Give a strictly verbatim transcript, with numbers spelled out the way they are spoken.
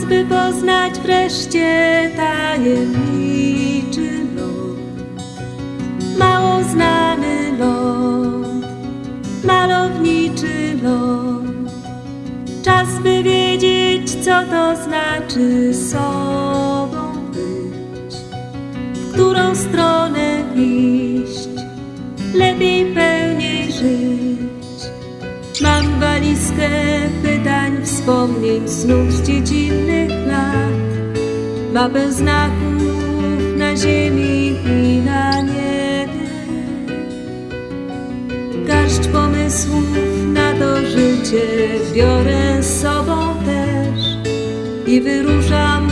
by poznać wreszcie tajemniczy lot, mało znany lot, malowniczy lot. Czas by wiedzieć, co to znaczy sobą być, w którą stronę iść, lepiej, pełniej żyć. Mam walizkę pytań, wspomnień, snów z dziecinnych lat, mapę znaków na ziemi i na niebie, garść pomysłów na to życie biorę z sobą też i wyruszam